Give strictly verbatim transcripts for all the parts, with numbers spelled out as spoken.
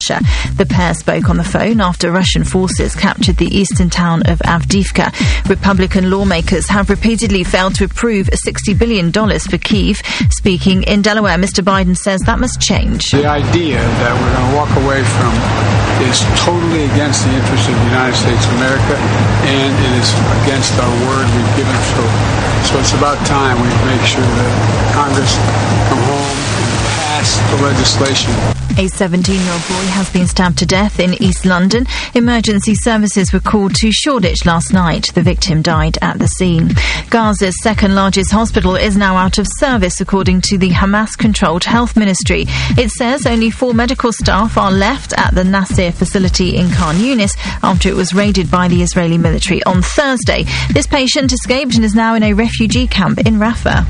Russia. The pair spoke on the phone after Russian forces captured the eastern town of Avdiivka. Republican lawmakers have repeatedly failed to approve sixty billion dollars for Kyiv. Speaking in Delaware, Mister Biden says that must change. The idea that we're going to walk away from is totally against the interests of the United States of America, and it is against our word we've given. So, so it's about time we make sure that Congress come home and pass the legislation. A seventeen-year-old boy has been stabbed to death in East London. Emergency services were called to Shoreditch last night. The victim died at the scene. Gaza's second-largest hospital is now out of service, according to the Hamas-controlled health ministry. It says only four medical staff are left at the Nasser facility in Khan Yunis after it was raided by the Israeli military on Thursday. This patient escaped and is now in a refugee camp in Rafah.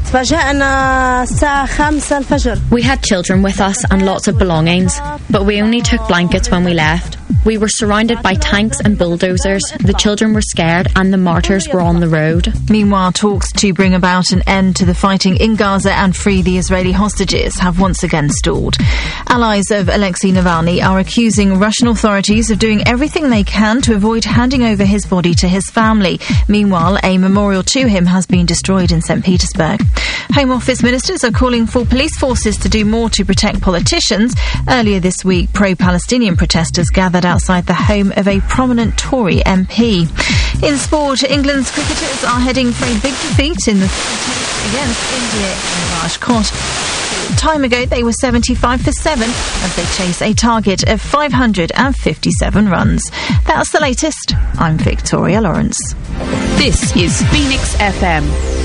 We had children with us and lots of belongings, but we only took blankets when we left. We were surrounded by tanks and bulldozers. The children were scared and the martyrs were on the road. Meanwhile, talks to bring about an end to the fighting in Gaza and free the Israeli hostages have once again stalled. Allies of Alexei Navalny are accusing Russian authorities of doing everything they can to avoid handing over his body to his family. Meanwhile, a memorial to him has been destroyed in Saint Petersburg. Home Office ministers are calling for police forces to do more to protect politicians. Earlier this week, pro-Palestinian protesters gathered outside the home of a prominent Tory M P. In sport, England's cricketers are heading for a big defeat in the test against India in Rajkot. Time ago, they were seventy-five for seven as they chase a target of five hundred fifty-seven runs. That's the latest. I'm Victoria Lawrence. This is Phoenix F M.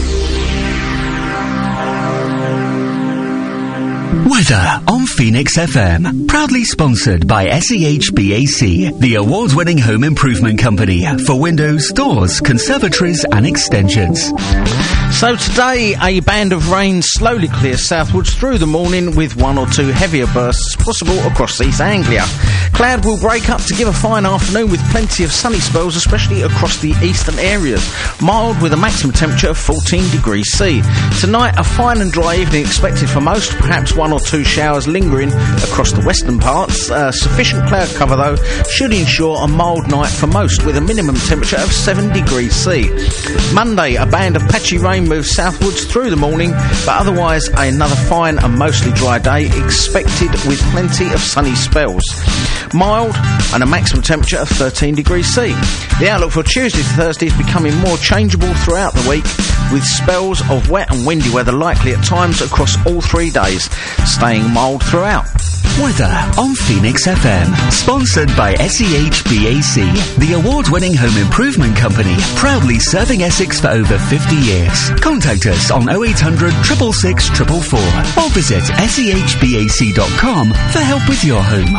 Weather on Phoenix F M, proudly sponsored by S E H B A C, the award-winning home improvement company for windows, doors, conservatories and extensions. So today, a band of rain slowly clears southwards through the morning with one or two heavier bursts possible across East Anglia. Cloud will break up to give a fine afternoon with plenty of sunny spells, especially across the eastern areas. Mild with a maximum temperature of fourteen degrees C. Tonight, a fine and dry evening expected for most, perhaps one or two showers lingering across the western parts. Uh, sufficient cloud cover, though, should ensure a mild night for most, with a minimum temperature of seven degrees C. Monday, a band of patchy rain moves southwards through the morning, but otherwise another fine and mostly dry day expected with plenty of sunny spells. Mild and a maximum temperature of thirteen degrees C. The outlook for Tuesday to Thursday is becoming more changeable throughout the week, with spells of wet and windy weather likely at times across all three days, staying mild throughout. Weather on Phoenix F M, sponsored by S E H B A C, the award-winning home improvement company, proudly serving Essex for over fifty years. Contact us on oh eight hundred, six six six, four four four or visit S E H B A C dot com for help with your home.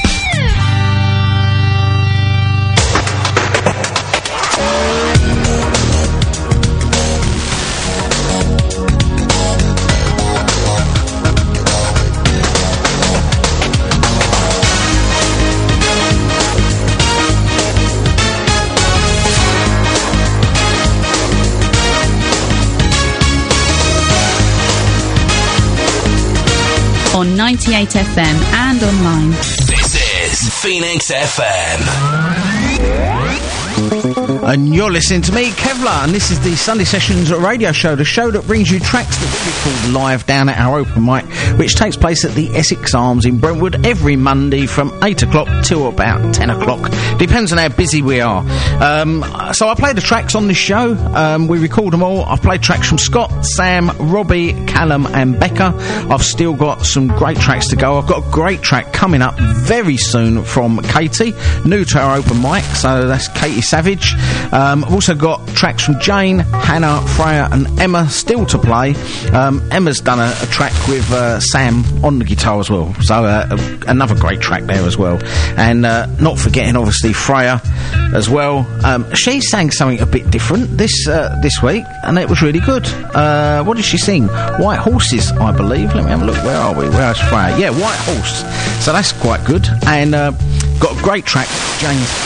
On ninety-eight F M and online. This is Phoenix F M. And you're listening to me, Kevlar, and this is the Sunday Sessions radio show, the show that brings you tracks that we record live down at our open mic, which takes place at the Essex Arms in Brentwood every Monday from eight o'clock till about ten o'clock. Depends on how busy we are. Um, so I play the tracks on this show. Um, we record them all. I've played tracks from Scott, Sam, Robbie, Callum and Becca. I've still got some great tracks to go. I've got a great track coming up very soon from Katie, new to our open mic, so that's Katie Savage. Um, I've also got tracks from Jane, Hannah, Freya and Emma still to play. Um, Emma's done a, a track with uh, Sam on the guitar as well, so uh, a, another great track there as well. And uh, not forgetting obviously Freya as well. Um, she sang something a bit different this uh, this week and it was really good. Uh, what did she sing? White Horses, I believe. Let me have a look. Where are we? Where's Freya? Yeah, White Horse. So that's quite good. And uh, got a great track, Jane's favourite.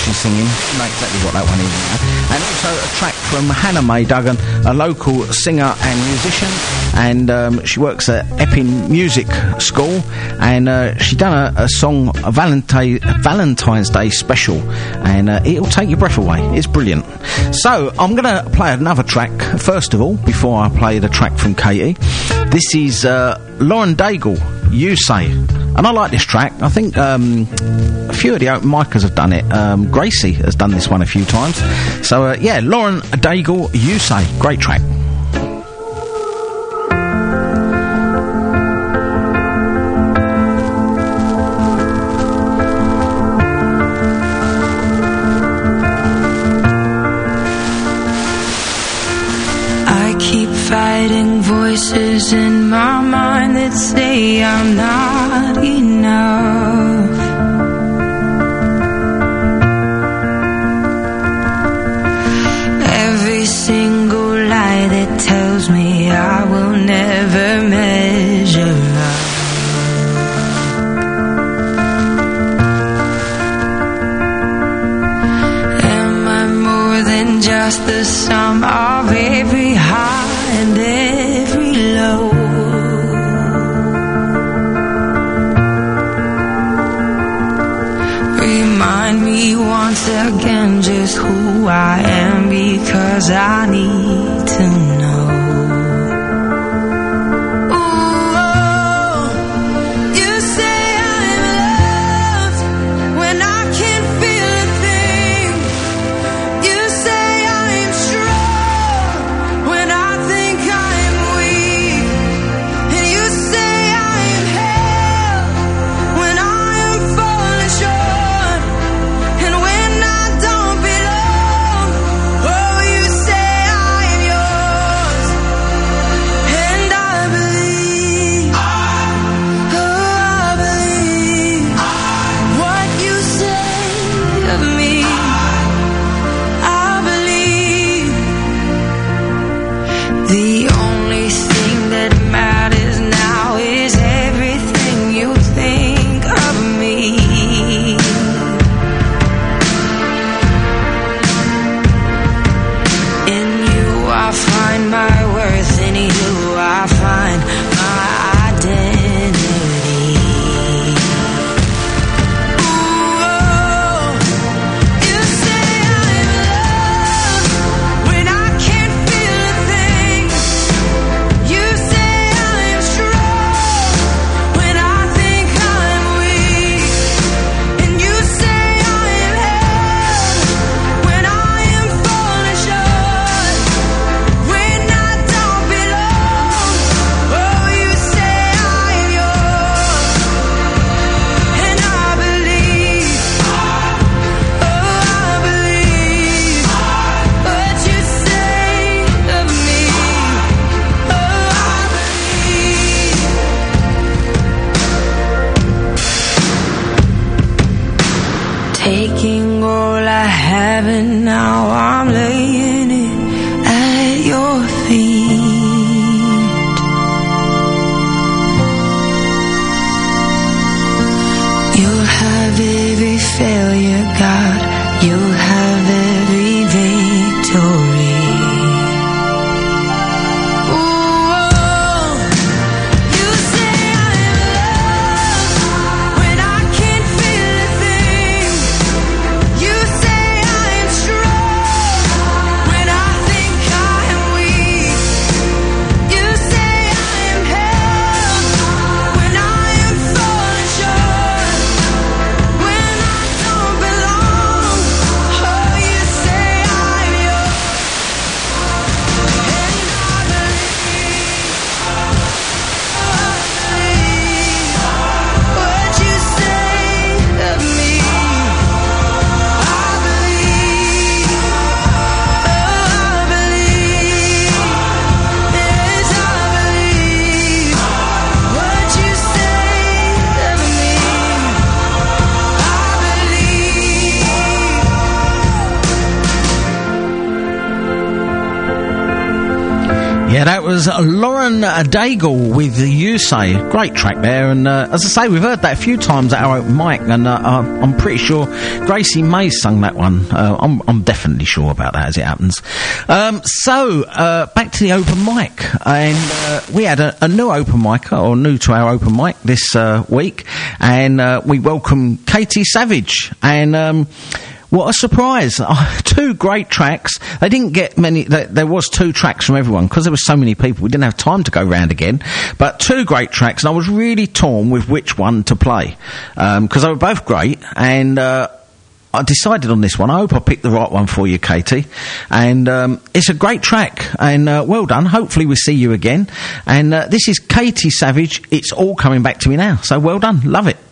she's singing. You know exactly what that one is. And also a track from Hannah Mae Duggan, a local singer and musician, and um, she works at Epping Music School, and uh, she done a, a song, a Valentine, Valentine's Day special, and uh, it'll take your breath away. It's brilliant. So I'm going to play another track first of all before I play the track from Katie. This is uh, Lauren Daigle, You Say. And I like this track. I think um, a few of the open micers have done it. Um, Gracie has done this one a few times. So, uh, yeah, Lauren Daigle, You Say. Great track. I keep fighting voices in my mind that say I'm not enough. Every single lie that tells me I will never measure up. Am I more than just the sum of every high and every low? Remind me once again just who I am, because I need to know. Ooh, you say I'm loved when I can't feel a thing. You say I'm strong when I think I'm weak. And you say I'm held when I am falling short. And when I don't belong, oh, you say I'm yours. And I believe, oh, I believe what you say of me. I believe the only thing that matters now is everything you think of me. In you I find my worth, in you I find my identity. Ooh, you say I'm loved when I can't feel a thing. You say I'm strong when I think I'm weak. And you say I'm held when I am falling short. When I don't belong, oh, you say I'm yours. And I believe, oh, I believe what you say of me. Oh, I believe. Taking all I have and now I'm laying it at your feet. You'll have every failure, God. You'll have every victory. Ooh, you say I'm loved when I can't feel a thing. You say I'm strong Yeah, that was Lauren Daigle with You Say. Great track there, and uh, as I say, we've heard that a few times at our open mic, and uh, I'm pretty sure Gracie May sung that one. Uh, I'm, I'm definitely sure about that, as it happens. Um, so, uh, back to the open mic, and uh, we had a, a new open mic, or new to our open mic this uh, week, and uh, we welcome Katie Savage, and um, what a surprise. Oh, two great tracks. They didn't get many... There, there was two tracks from everyone, because there were so many people. We didn't have time to go round again. But two great tracks, and I was really torn with which one to play. Because um, they were both great, and... Uh, I decided on this one. I hope I picked the right one for you, Katie. And um, it's a great track, and uh, well done. Hopefully we'll see you again. And uh, this is Katie Savage. It's all coming back to me now. So well done. Love it.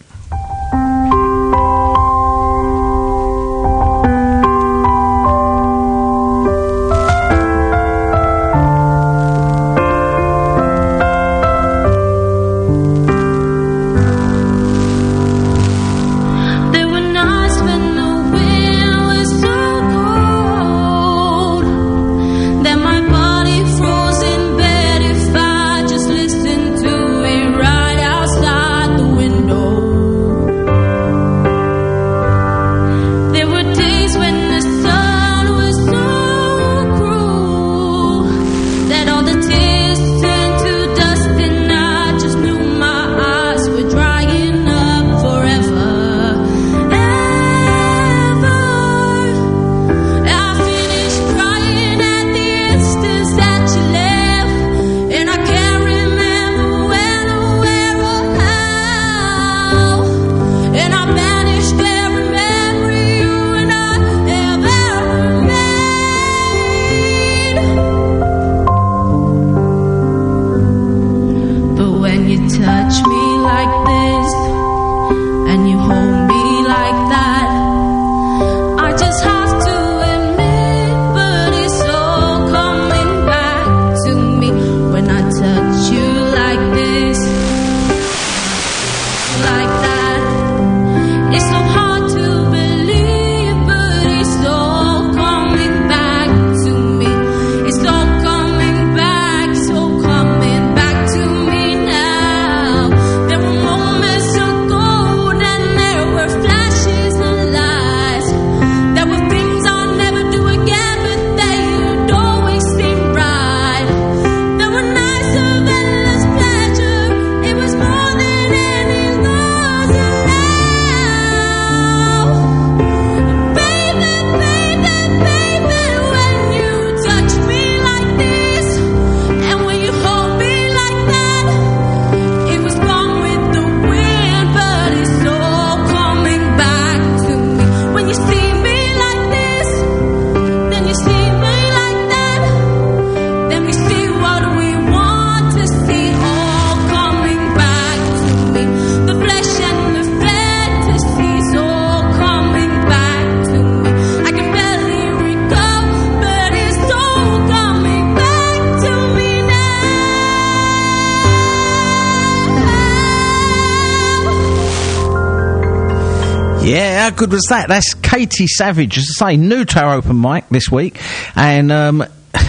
Yeah, how good was that? That's Katie Savage, as I say, new to our open mic this week. And, um,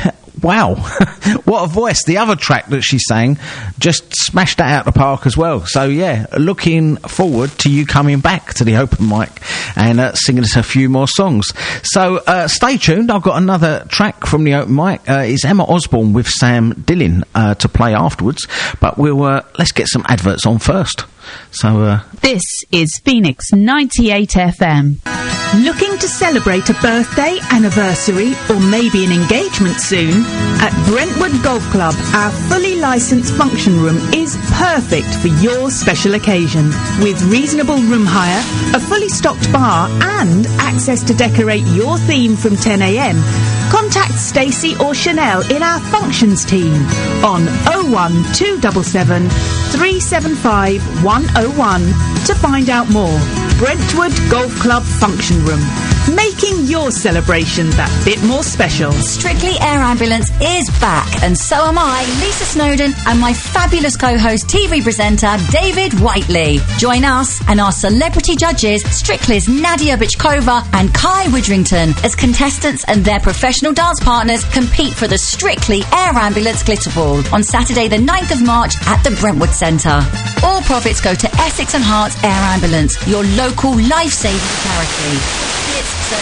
wow, what a voice. The other track that she sang just smashed that out the park as well. So, yeah, looking forward to you coming back to the open mic and uh, singing us a few more songs. So, uh, stay tuned. I've got another track from the open mic. Uh, it's Emma Osborne with Sam Dillon uh, to play afterwards. But we'll uh, let's get some adverts on first. So, uh... This is Phoenix ninety-eight F M. Looking to celebrate a birthday, anniversary, or maybe an engagement soon? At Brentwood Golf Club, our fully licensed function room is perfect for your special occasion. With reasonable room hire, a fully stocked bar, and access to decorate your theme from ten a m, contact Stacey or Chanel in our functions team on oh one two seven seven, three seven five, one oh one to find out more. Brentwood Golf Club Function Room. making your celebration that bit more special. Strictly Air Ambulance is back, and so am I, Lisa Snowdon, and my fabulous co-host, T V presenter, David Whiteley. Join us and our celebrity judges, Strictly's Nadia Bichkova and Kai Widrington, as contestants and their professional dance partners compete for the Strictly Air Ambulance Glitter Ball on Saturday the ninth of March at the Brentwood Centre. All profits go to Essex and Herts Air Ambulance, your local life-saving charity. It's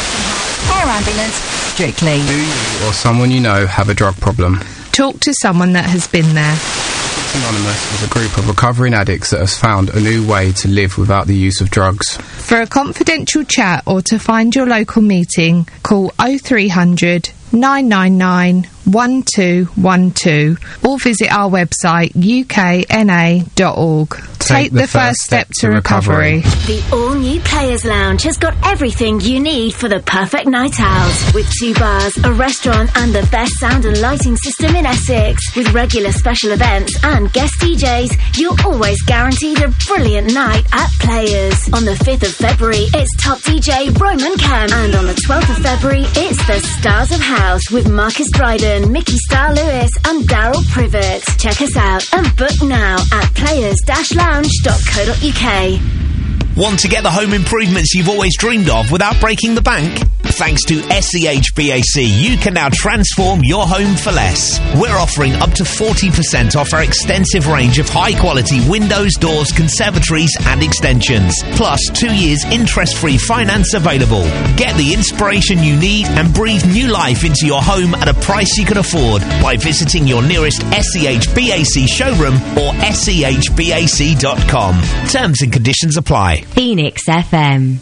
Air Ambulance, Strictly. Do you or someone you know have a drug problem? Talk to someone that has been there. Anonymous is a group of recovering addicts that has found a new way to live without the use of drugs. For a confidential chat or to find your local meeting, call oh three hundred, nine nine nine, one two one two or visit our website u k n a dot org. Take, Take the, the first step, step to recovery. recovery. The all-new Players Lounge has got everything you need for the perfect night out. With two bars, a restaurant and the best sound and lighting system in Essex. With regular special events and guest D Js, you're always guaranteed a brilliant night at Players. On the fifth of February, it's top D J Roman Kemp. And on the twelfth of February, it's the Stars of House with Marcus Dryden, Mickey Star Lewis and Daryl Privet. Check us out and book now at players dash lounge dot co dot u k. Want to get the home improvements you've always dreamed of without breaking the bank? Thanks to S C H B A C, you can now transform your home for less. We're offering up to forty percent off our extensive range of high-quality windows, doors, conservatories and extensions. Plus, two years interest-free finance available. Get the inspiration you need and breathe new life into your home at a price you can afford by visiting your nearest S C H B A C showroom or s c h b a c dot com. Terms and conditions apply. Phoenix F M.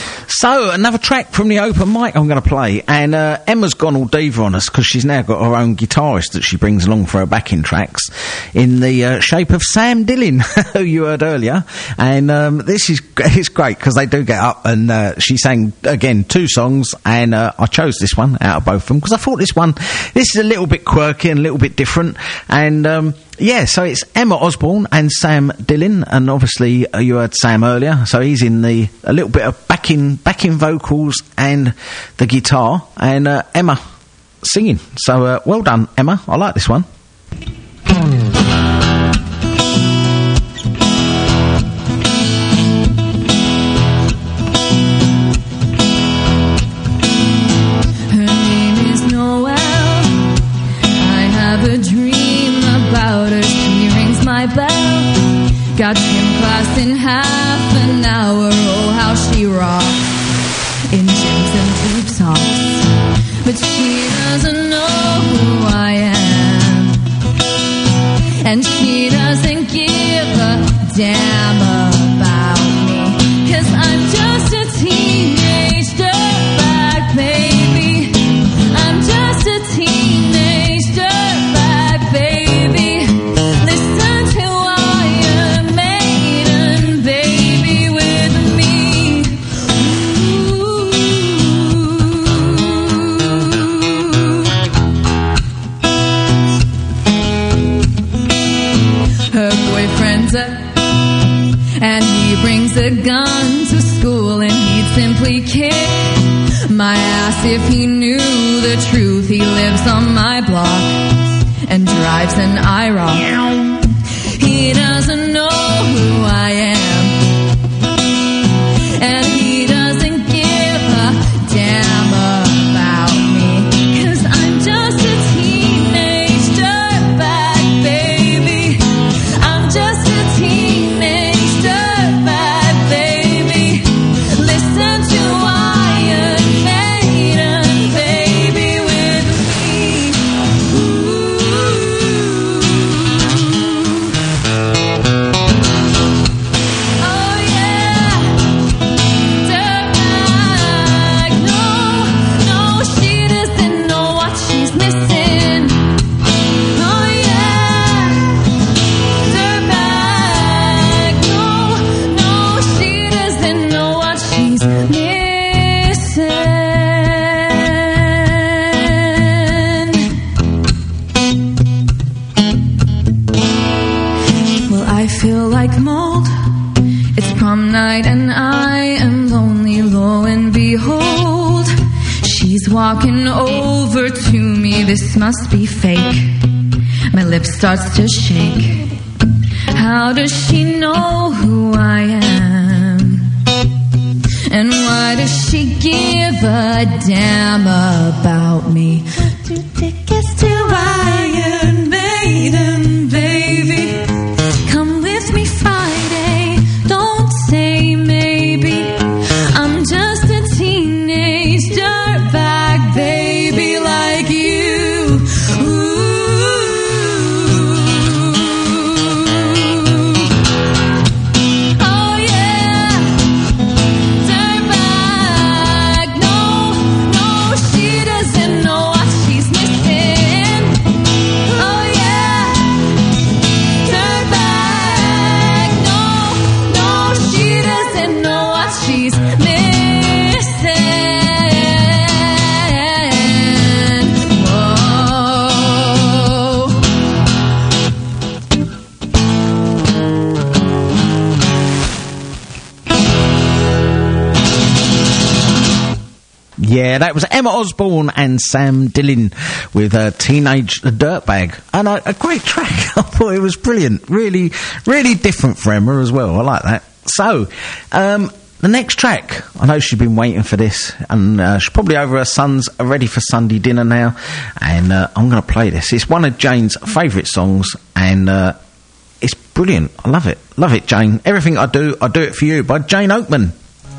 So, another track from the open mic I'm going to play, and uh, Emma's gone all diva on us because she's now got her own guitarist that she brings along for her backing tracks in the uh, shape of Sam Dillon, who you heard earlier, and um, this is it's great because they do get up, and uh, she sang, again, two songs, and uh, I chose this one out of both of them because I thought this one, this is a little bit quirky and a little bit different, and um, yeah, so it's Emma Osborne and Sam Dillon, and obviously uh, you heard Sam earlier, so he's in the a little bit of backing backing vocals and the guitar, and uh, Emma singing. So uh, well done, Emma. I like this one. Her name is Noel. I have a dream about her. She rings my bell. Got gym class in half an hour. Oh, how she rocks in gyms and tube socks. But she doesn't know who I am, and she doesn't give a damn about me, 'cause I'm just a teenage dirtbag, baby. I'm just a teenage dirtbag, baby. Listen to Iron Maiden, baby, with me. Ooh. Her boyfriend's up, and he brings a gun to school, and he'd simply kick my ass if he knew the truth. He lives on my block and drives an I R O C. He doesn't know who I am, and he doesn't give a damn about me, 'cause I'm just a teenage dirtbag, baby. I'm just a teenage dirtbag, baby. Listen to Iron Maiden, baby, with me. Oh yeah, dirtbag. No, no, she doesn't know what she's missing. Oh yeah, dirtbag. No, no, she doesn't know what she's missing. Well, I feel like mold. It's prom night and I am lonely, lo and behold. behold, she's walking over to me. This must be fake. My lip starts to shake. How does she know who I am? And why does she give a damn about me? Two tickets to Iron Maiden, baby. Come with me Friday, don't say maybe. I'm just a teenage dirtbag baby like you. Oh yeah, dirtbag. No, no, she doesn't know what she's missing. Oh yeah, dirtbag. No, no, she doesn't know what she's missing. Yeah, that was Emma Osborne and Sam Dillon with a Teenage Dirtbag. And a, a great track. I thought it was brilliant. Really, really different for Emma as well. I like that. So, um, the next track, I know she's been waiting for this, and uh, she's probably over her sons are ready for Sunday dinner now, and uh, I'm going to play this. It's one of Jane's favourite songs, and uh, it's brilliant. I love it. Love it, Jane. Everything I do, I do it for you, by Jane Oakman.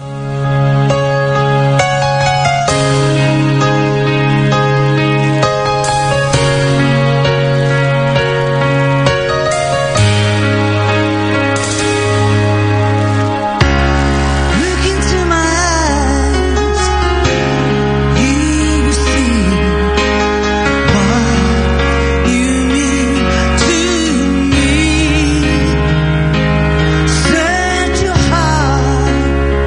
Look into my eyes, you will see what you mean to me. Set your heart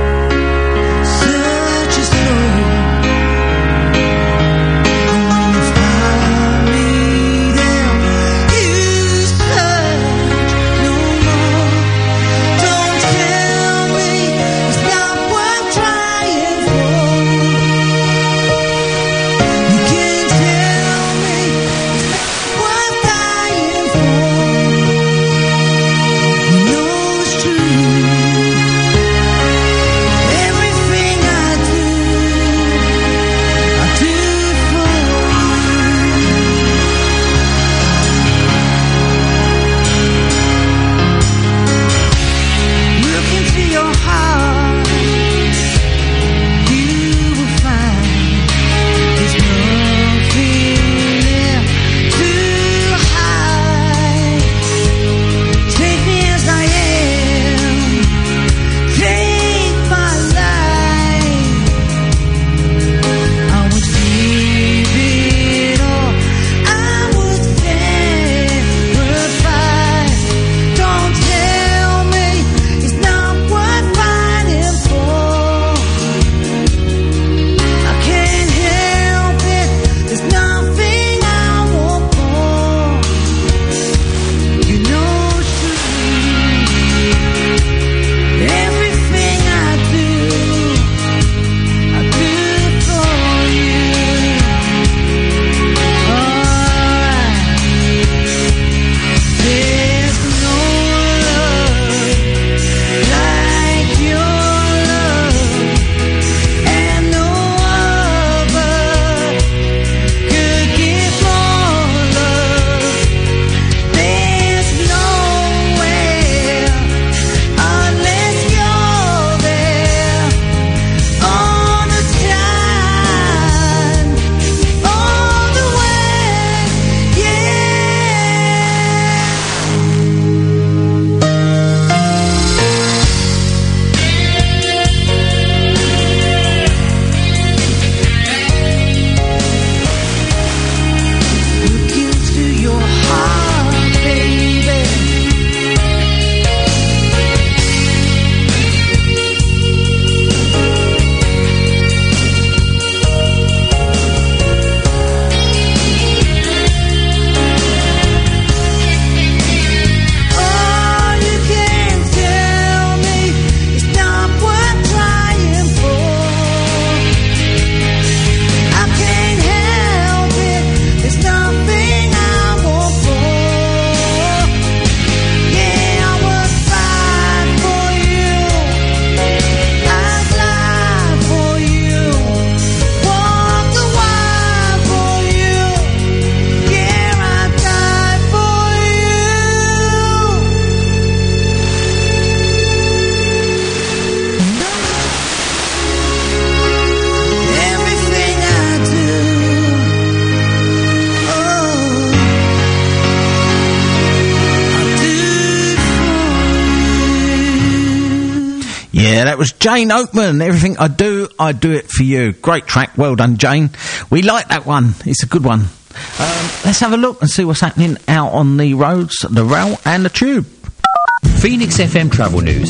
that was Jane Oakman. Everything I do, I do it for you. Great track. Well done, Jane. We like that one. It's a good one. Um, let's have a look and see what's happening out on the roads, the rail and the tube. Phoenix F M travel news.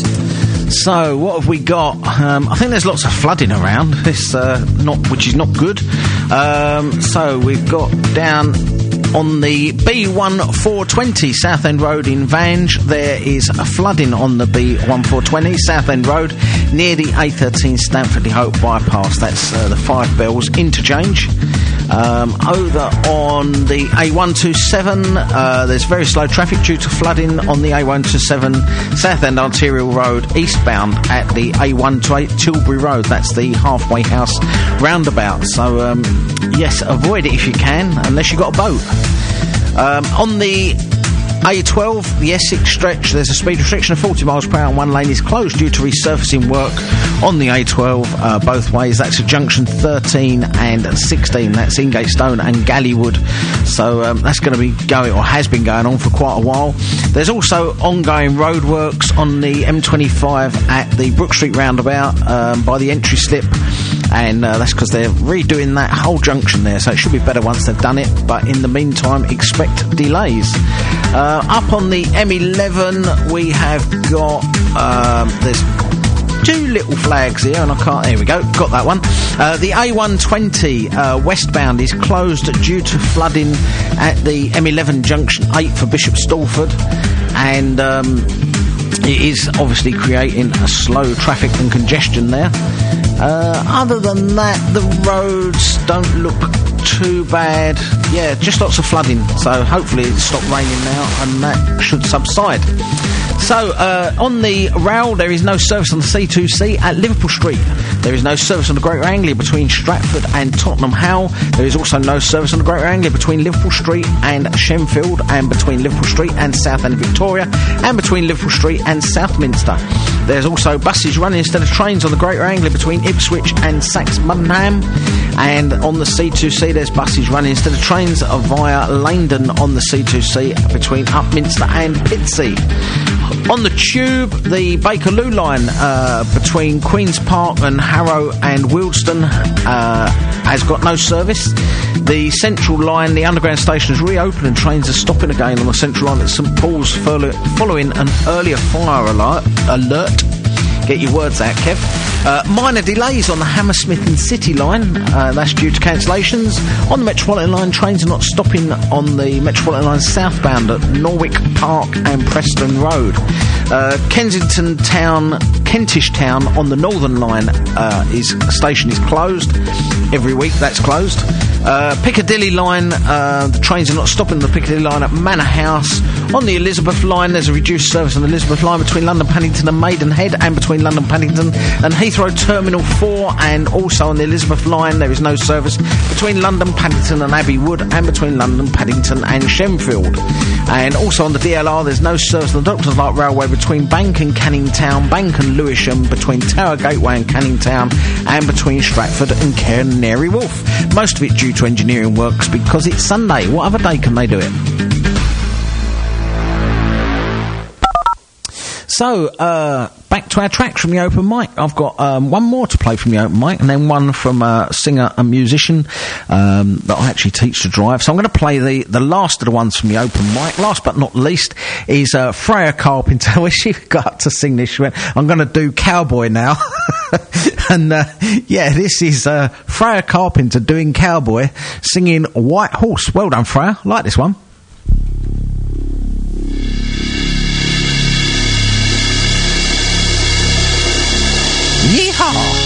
So, what have we got? Um, I think there's lots of flooding around, this, uh, not, which is not good. Um, so, we've got down on the B one four twenty Southend Road in Vange, there is a flooding on the B one four twenty Southend Road near the A thirteen Stamford Hope bypass. That's uh, the Five Bells interchange. Um, over on the A one twenty-seven, uh, there's very slow traffic due to flooding on the A one twenty-seven Southend Arterial Road eastbound at the A one twenty-eight Tilbury Road. That's the halfway house roundabout. So, um, yes, avoid it if you can, unless you've got a boat. Um, on the A twelve, the Essex stretch, there's a speed restriction of forty miles per hour and one lane is closed due to resurfacing work on the A twelve uh, both ways. That's at junction thirteen and sixteen. That's Ingatestone and Gallywood. So um, that's going to be going, or has been going on for quite a while. There's also ongoing roadworks on the M twenty-five at the Brook Street roundabout um, by the entry slip. And uh, that's because they're redoing that whole junction there, so it should be better once they've done it. But in the meantime, expect delays. Uh, up on the M eleven, we have got um, there's two little flags here, and I can't. There we go, got that one. Uh, the A one twenty uh, westbound is closed due to flooding at the M eleven junction eight for Bishop Stortford, and um, it is obviously creating a slow traffic and congestion there. Uh, other than that, the roads don't look too bad. Yeah, just lots of flooding, so hopefully it's stopped raining now and that should subside. So, uh, on the rail, there is no service on the C two C at Liverpool Street. There is no service on the Great Anglia between Stratford and Tottenham Howell. There is also no service on the Great Anglia between Liverpool Street and Shenfield, and between Liverpool Street and Southend Victoria, and between Liverpool Street and Southminster. There's also buses running instead of trains on the Great Anglia between Ipswich and Saxe-Muddenham. And on the C two C, there's buses running instead of trains via Langdon on the C two C between Upminster and Pitsea. On the tube, the Bakerloo line uh, between Queen's Park and Harrow and Wealdstone uh, has got no service. The Central line, the underground station, is reopened and trains are stopping again on the Central line at St Paul's following an earlier fire alert. alert. Get your words out, Kev. Uh, minor delays on the Hammersmith and City line. Uh, that's due to cancellations. On the Metropolitan line, trains are not stopping on the Metropolitan line southbound at Norwich Park and Preston Road. Uh, Kensington Town, Kentish Town on the Northern line uh, is station is closed. Every week that's closed. Uh, Piccadilly line, uh, the trains are not stopping the Piccadilly line at Manor House. On the Elizabeth line, there's a reduced service on the Elizabeth line between London Paddington and Maidenhead, and between London Paddington and Heathrow Terminal four, and also on the Elizabeth line there is no service between London Paddington and Abbey Wood, and between London Paddington and Shenfield. And also on the D L R there's no service on the Doctors Light Railway between Bank and Canning Town, Bank and Lewisham, between Tower Gateway and Canning Town, and between Stratford and Canary Wharf. Most of it due to engineering works because it's Sunday. What other day can they do it? So, uh, back to our tracks from the open mic. I've got um, one more to play from the open mic, and then one from a singer and musician um, that I actually teach to drive. So I'm going to play the, the last of the ones from the open mic. Last but not least is uh, Freya Carpenter. When she got up to sing this, she went, I'm going to do Cowboy now. And, uh, yeah, this is uh, Freya Carpenter doing Cowboy, singing White Horse. Well done, Freya. I like this one. Yeehaw!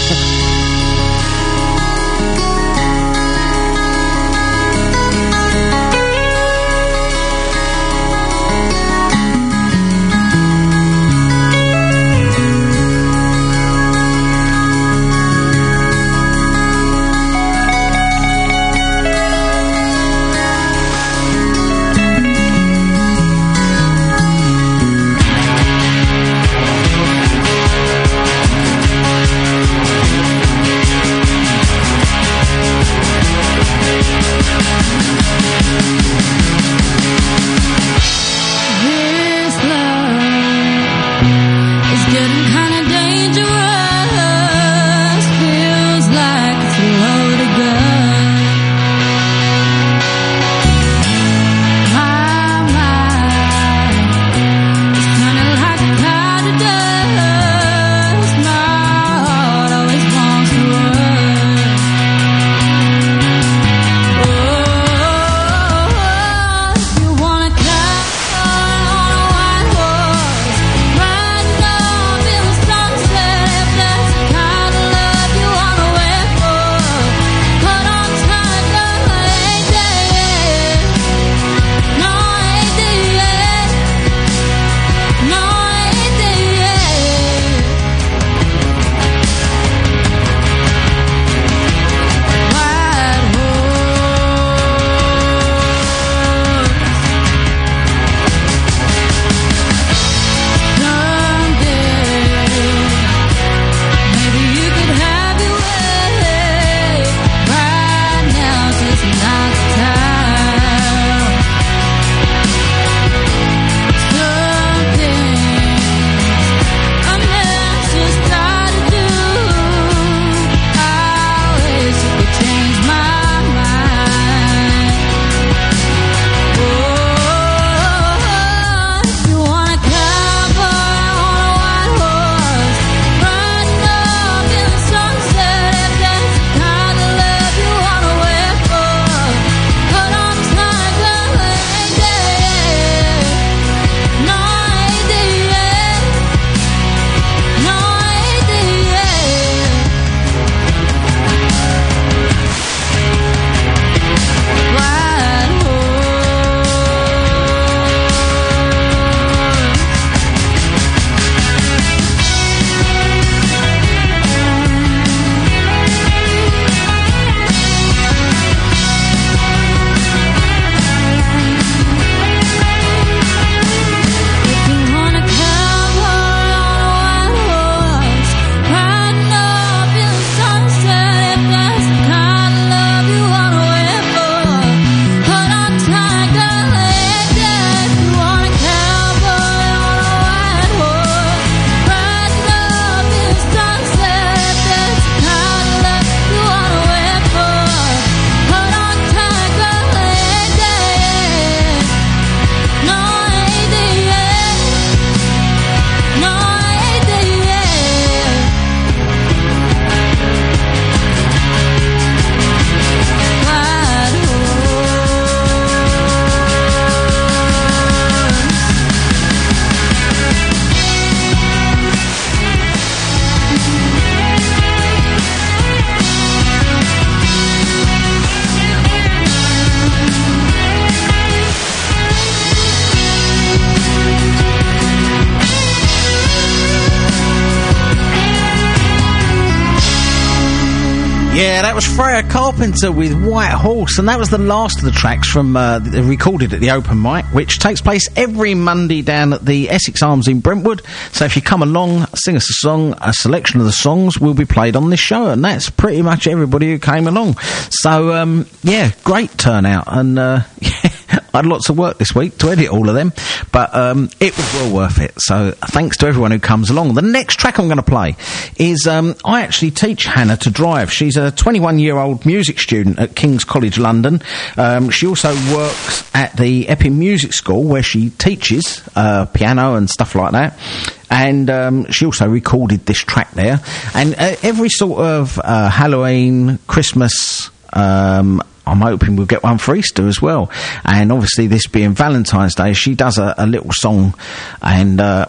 Yeah, that was Freya Carpenter with White Horse, and that was the last of the tracks from uh, the, recorded at the open mic, which takes place every Monday down at the Essex Arms in Brentwood. So if you come along, sing us a song, a selection of the songs will be played on this show, and that's pretty much everybody who came along. So, um, yeah, great turnout, and uh, yeah, I had lots of work this week to edit all of them, but um, it was well worth it. So thanks to everyone who comes along. The next track I'm going to play is, um, I actually teach Hannah to drive. She's a twenty-one-year-old music student at King's College London. Um, she also works at the Epping Music School, where she teaches uh, piano and stuff like that. And um, she also recorded this track there. And uh, every sort of uh, Halloween, Christmas, um, I'm hoping we'll get one for Easter as well. And obviously this being Valentine's Day, she does a, a little song, and uh,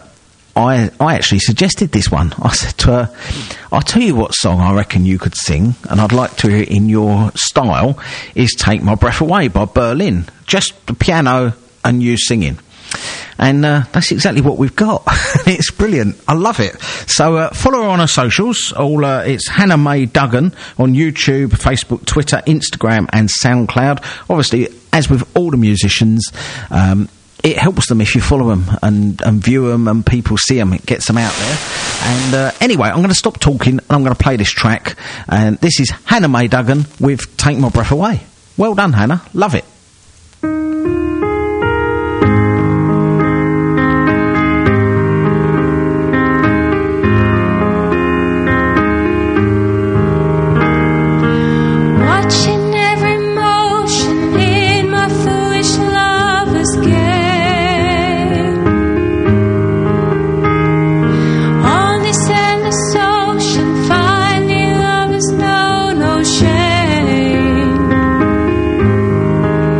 I I actually suggested this one. I said to her, I'll tell you what song I reckon you could sing, and I'd like to hear it in your style, is Take My Breath Away by Berlin. Just the piano and you singing. And uh, that's exactly what we've got. It's brilliant. I love it. So uh, follow her on her socials. All uh, it's Hannah Mae Duggan on YouTube, Facebook, Twitter, Instagram and SoundCloud. Obviously, as with all the musicians, um, it helps them if you follow them and, and view them and people see them. It gets them out there. And uh, anyway, I'm going to stop talking and I'm going to play this track. And this is Hannah Mae Duggan with Take My Breath Away. Well done, Hannah. Love it. Shame.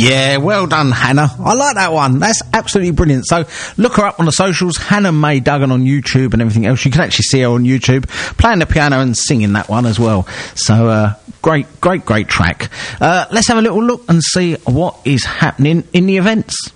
Yeah, well done, Hannah. I like that one. That's absolutely brilliant. So look her up on the socials, Hannah Mae Duggan on YouTube and everything else. You can actually see her on YouTube playing the piano and singing that one as well. So uh, great, great, great track. Uh, let's have a little look and see what is happening in the events.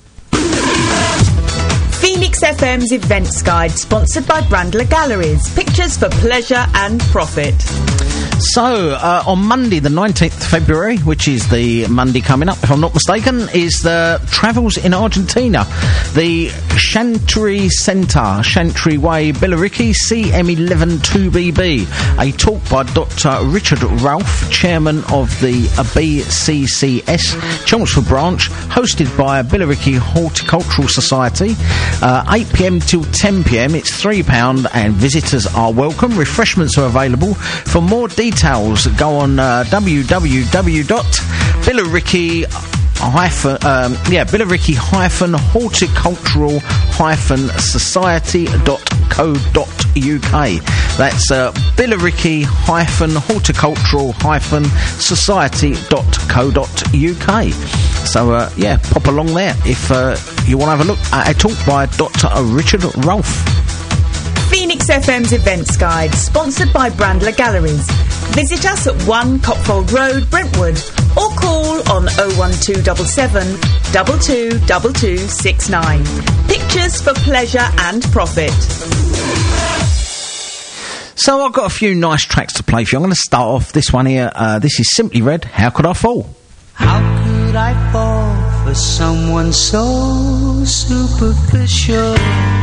Phoenix F M's Events Guide, sponsored by Brandler Galleries. Pictures for pleasure and profit. So, uh, on Monday, the nineteenth of February, which is the Monday coming up, if I'm not mistaken, is the Travels in Argentina. The Chantry Centre, Chantry Way, Billericay, C M eleven two B B. A talk by Doctor Richard Ralph, chairman of the B C C S, Chelmsford branch, hosted by Billericay Horticultural Society. Uh, eight p m till ten p m, it's three pounds, and visitors are welcome. Refreshments are available. For more details, go on uh, w w w dot billericay hyphen um, yeah billericay hyphen horticultural hyphen society dot co dot u k. That's uh, billericay hyphen horticultural hyphen society dot co dot u k. So uh, yeah, pop along there if uh, you want to have a look at a talk by Doctor Richard Ralph. Phoenix F M's Events Guide, sponsored by Brandler Galleries. Visit us at one Copfold Road, Brentwood, or call on oh one two seven seven, two two two two six nine. Pictures for pleasure and profit. So I've got a few nice tracks to play for you. I'm going to start off this one here. Uh, this is Simply Red, How Could I Fall? How could I fall for someone so superficial?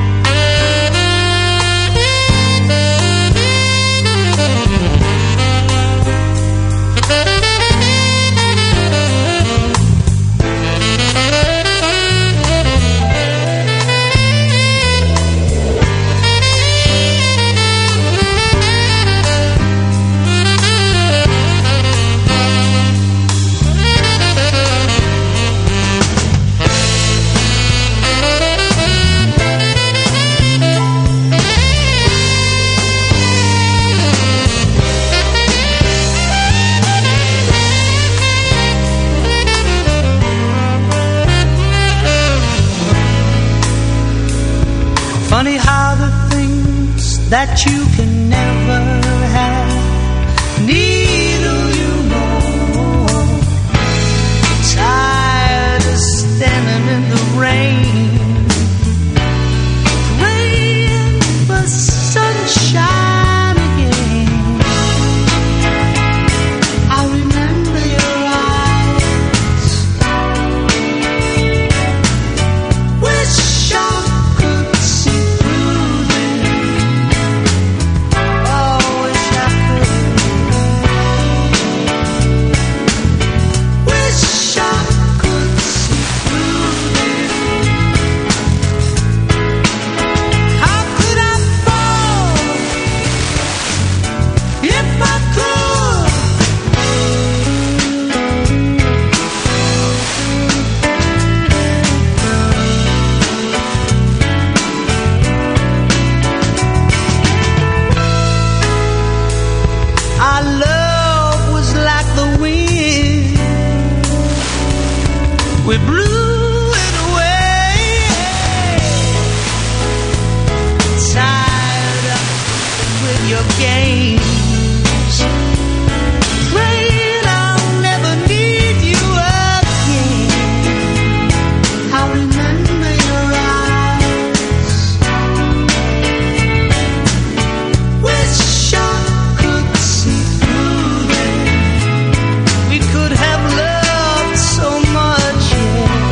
Funny how the things that you can never have, neither you know. Tired of standing in the rain, praying for sunshine again. I remember your eyes. Wish I could see. We blew it away. Tired up with your games. Afraid I'll never need you again. I remember your eyes. Wish I could see through them. We could have loved so much, yeah.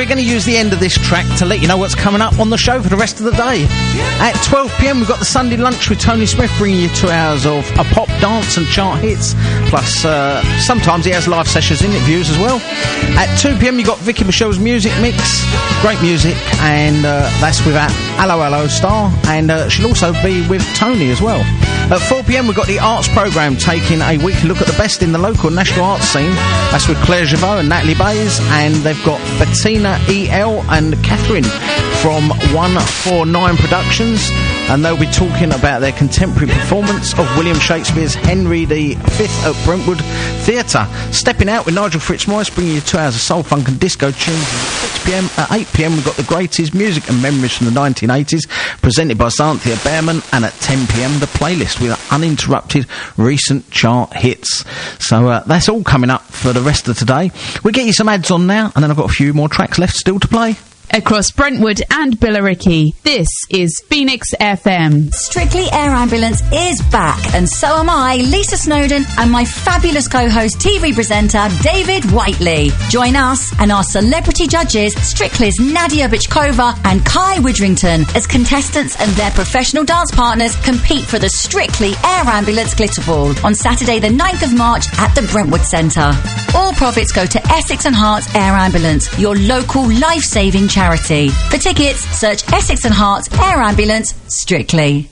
we're going to use the end of this track to let you know what's coming up on the show for the rest of the day. At twelve p m, we've got the Sunday lunch with Tony Smith, bringing you two hours of a pop, dance and chart hits. Plus, uh, sometimes he has live sessions, interviews as well. At two p m, you've got Vicky Michelle's Music Mix. Great music, and uh, that's with our Hello Hello star, and uh, she'll also be with Tony as well. At four p m, we've got the arts programme, taking a weekly look at the best in the local and national arts scene. That's with Claire Javot and Natalie Bays, and they've got Bettina E L and Catherine from one four nine Productions, and they'll be talking about their contemporary performance of William Shakespeare's Henry the Fifth at Brentwood Theatre. Stepping Out with Nigel Fitzmaurice, bringing you two hours of soul, funk and disco tunes. At six p m, at eight p m, we've got the greatest music and memories from the nineteen eighties, presented by Xanthia Behrman, and at ten p m, the playlist with uninterrupted recent chart hits. So uh, that's all coming up for the rest of today. We'll get you some ads on now, and then I've got a few more tracks left still to play. Across Brentwood and Billericay, this is Phoenix F M. Strictly Air Ambulance is back, and so am I, Lisa Snowdon, and my fabulous co-host, T V presenter, David Whiteley. Join us and our celebrity judges, Strictly's Nadia Bichkova and Kai Widrington, as contestants and their professional dance partners compete for the Strictly Air Ambulance Glitter Ball on Saturday the ninth of March at the Brentwood Centre. All profits go to Essex and Hearts Air Ambulance, your local life-saving charity. For tickets, search Essex and Hearts Air Ambulance Strictly.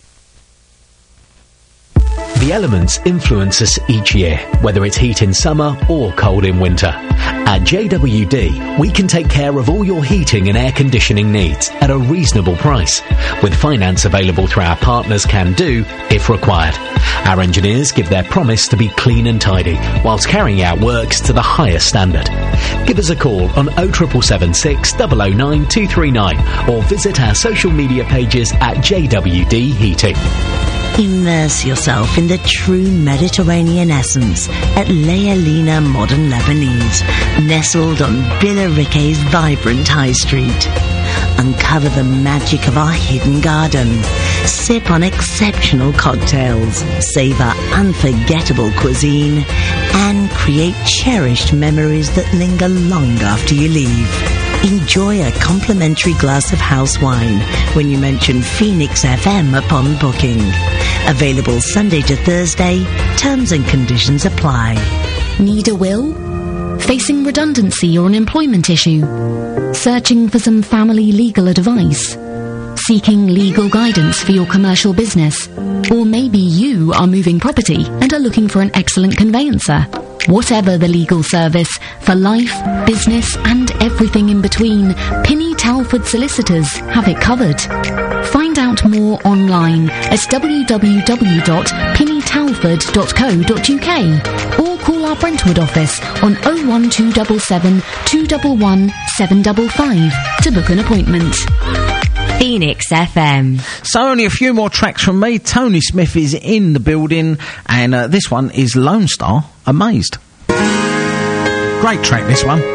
The elements influence us each year, whether it's heat in summer or cold in winter. At J W D, we can take care of all your heating and air conditioning needs at a reasonable price, with finance available through our partners Can Do if required. Our engineers give their promise to be clean and tidy, whilst carrying out works to the highest standard. Give us a call on oh seven seven six, oh oh nine, two three nine or visit our social media pages at J W D Heating. Immerse yourself in the true Mediterranean essence at Lealina Modern Lebanese, nestled on Billericay's vibrant high street. Uncover the magic of our hidden garden. Sip on exceptional cocktails, savour unforgettable cuisine, and create cherished memories that linger long after you leave. Enjoy a complimentary glass of house wine when you mention Phoenix F M upon booking. Available Sunday to Thursday. Terms and conditions apply. Need a will? Facing redundancy or an employment issue? Searching for some family legal advice? Seeking legal guidance for your commercial business? Or maybe you are moving property and are looking for an excellent conveyancer. Whatever the legal service, for life, business and everything in between, Pinny Talford Solicitors have it covered. Find out more online at w w w dot pinny talford dot co dot u k or call our Brentwood office on oh one two seven seven, two one one, seven five five to book an appointment. Phoenix F M. So only a few more tracks from me. Tony Smith is in the building, and uh, this one is Lone Star, Amazed. Great track, this one.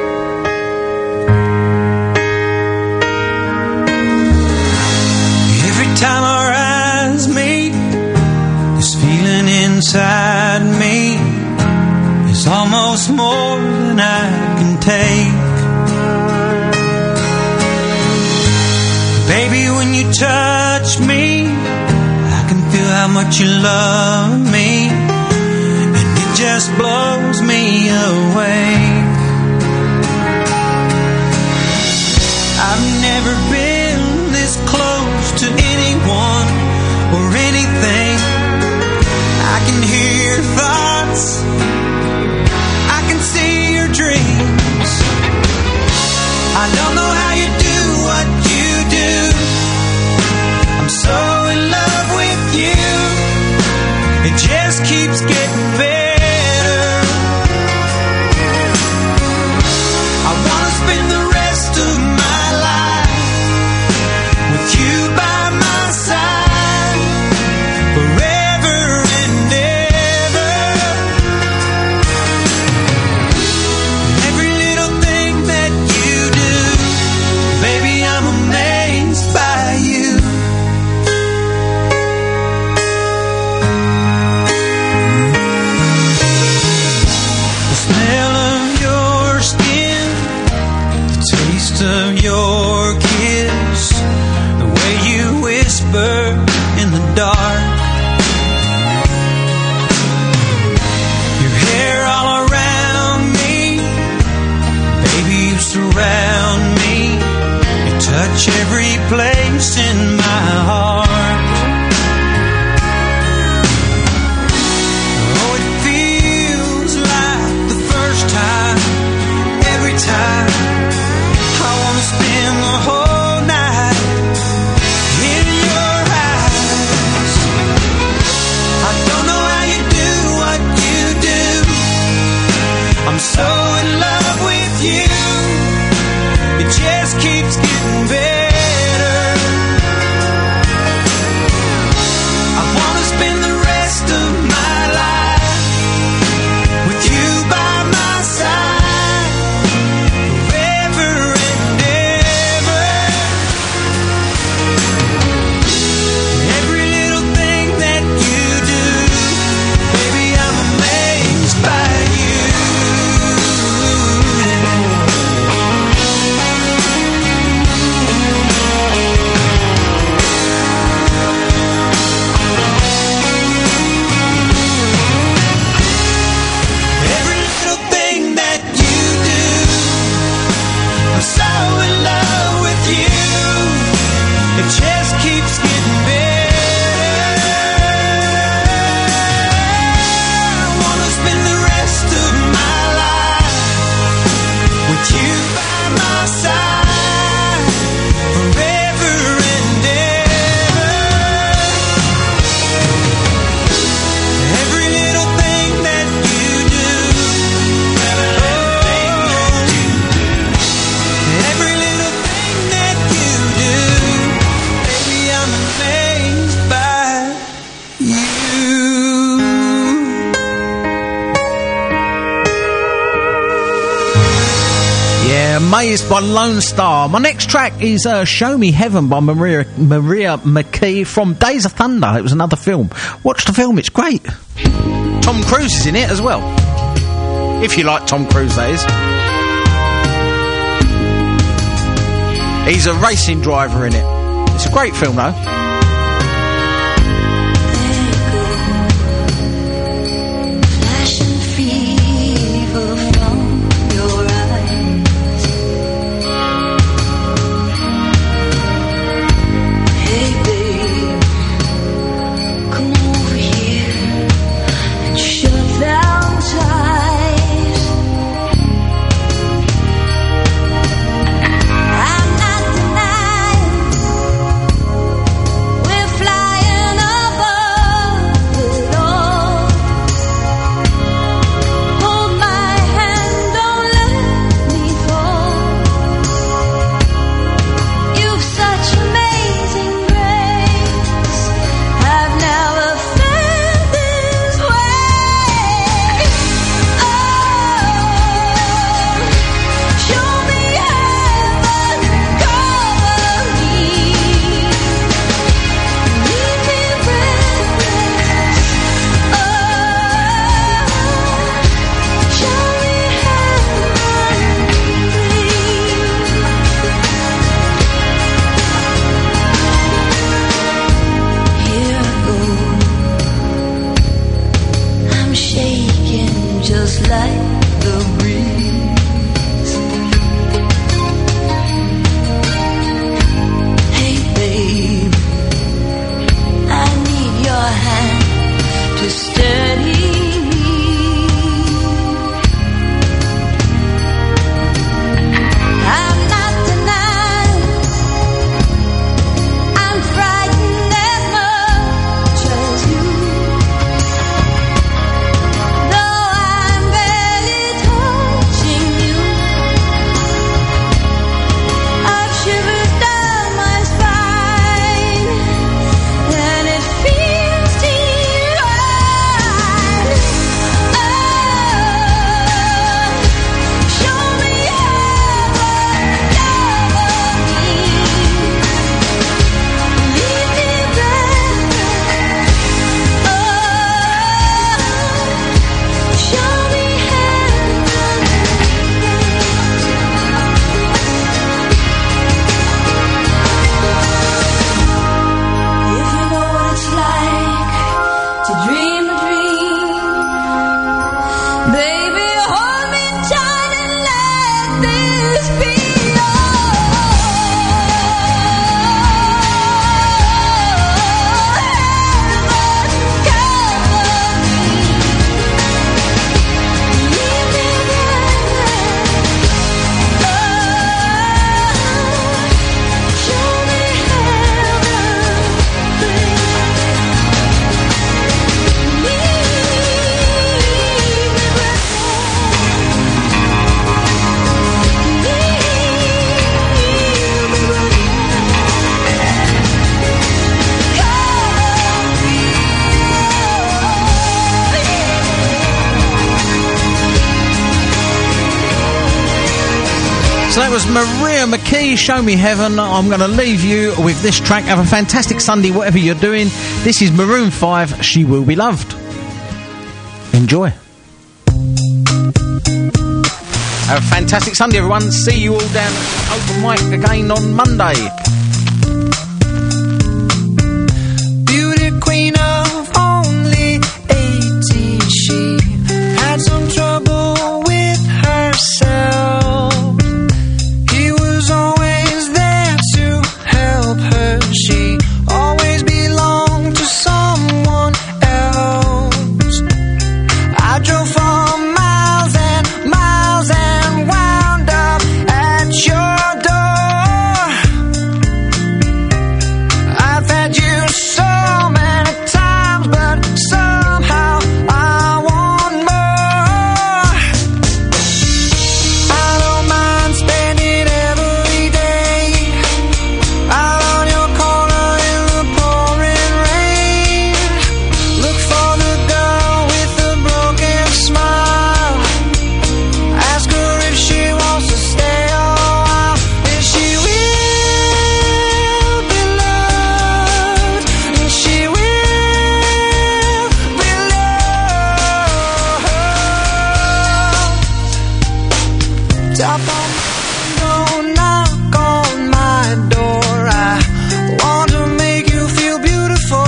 Every time our eyes meet, this feeling inside me is almost more than I can take. Baby, when you touch me, I can feel how much you love me, and it just blows me away. I've never been this close to anyone or anything. I can hear your thoughts, I can see your dreams. I don't know how you do what you do. I'm so in love with you, it just keeps getting better. I wanna spend the rest of my life with you by my side, forever and ever. every place in my heart. Oh, it feels like the first time, every time. I wanna spend the whole night in your eyes. I don't know how you do what you do. I'm so in love with you. It just keeps getting better. I wanna spend the rest of my life with you by my side, forever and ever. Every little thing that you do, baby, I'm amazed by you. Every little thing that you do, I'm so in love with you. It just keeps getting better. I wanna spend the rest of my life with you by my side, forever and ever. Every little thing that you do, every little thing that you do, every little thing that you do, baby, I'm amazed by you. Yeah, Amazed by Lone Star. My next track is uh, Show Me Heaven by Maria Maria McKee from Days of Thunder. It was another film. Watch the film, it's great. Tom Cruise is in it as well. If you like Tom Cruise, that is. He's a racing driver in it. It's a great film, though. Flashing fever from your eyes. Hey babe, come over here and shut down tight. I'm not denying was Maria McKee, Show Me Heaven. I'm going to leave you with this track. Have a fantastic Sunday, whatever you're doing. This is Maroon five, She Will Be Loved. Enjoy. Have a fantastic Sunday, everyone. See you all down at Open Mic again on Monday. Beauty queen of only eighteen, she had some trouble with herself. He was always there to help her. She always belonged to someone else. I drove for miles and miles and wound up at your door. I've had you so many times, but somehow I want more. I don't mind spending every day out on your corner in the pouring rain. Look for the girl with the broken smile. Ask her if she wants to stay a while. And she will be loved. And she will be loved. Tap on my window, knock on my door. I want to make you feel beautiful.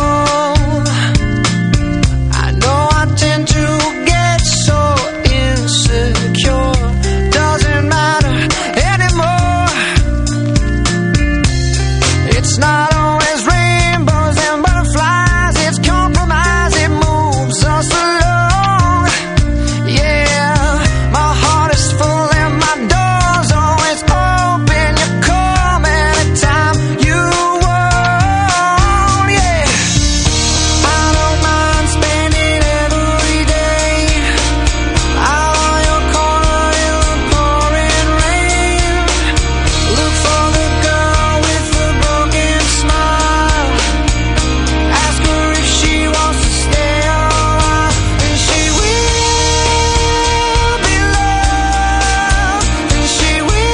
I know I tend to get so insecure. Doesn't matter anymore. It's not always rainbows and butterflies. It's compromise. It moves us along. Yeah, my heart is full and my door's always open. You come anytime you want. Yeah, I don't mind spending every day out on your corner in the pouring rain. Look for the girl with the broken smile. Ask her if she wants to stay a while. And she will be loved. And she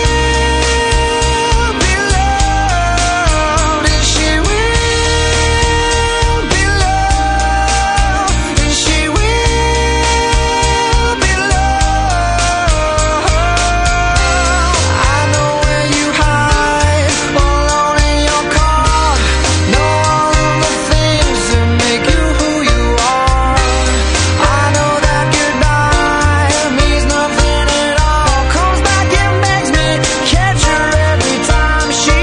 will be loved. And she will be loved. And she will be loved. I know where you hide, alone in your car. Know all of the things that make you who you are. I know that goodbye means nothing at all. Comes back and begs me, catch her every time she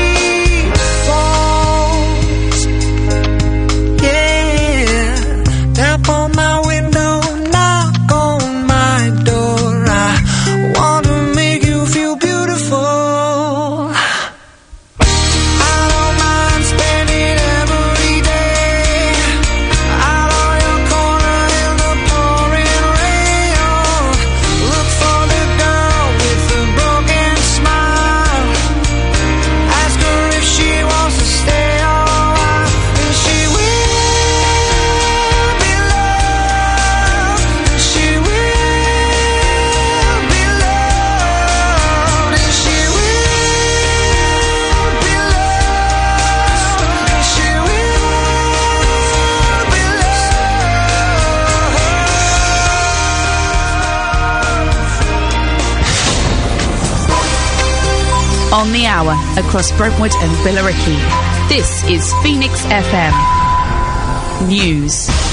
falls. Yeah, tap on my window, knock on my door. I want to make you feel beautiful. I don't mind spending every day out on your corner in the pouring rain. Look for the girl with the broken smile. Ask her if she wants to stay a while. And she will be loved. And she will be loved. And she will be loved. And she will be loved. On the hour across Brentwood and Billericay. This is Phoenix F M News.